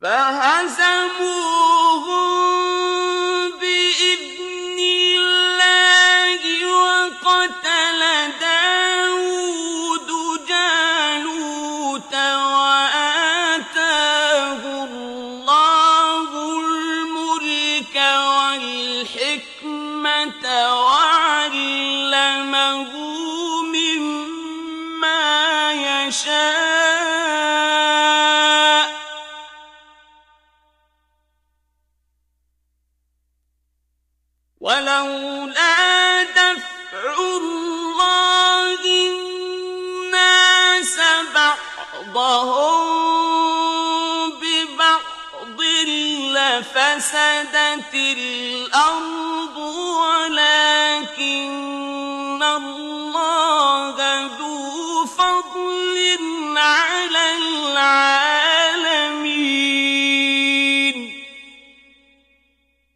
فهزموهم بإذن الله وقتل داود جالوت وآتاه الله الملك والحكمة وعلمه مما يشاء ولولا دفع الله الناس بعضهم ببعض لفسدت الأرض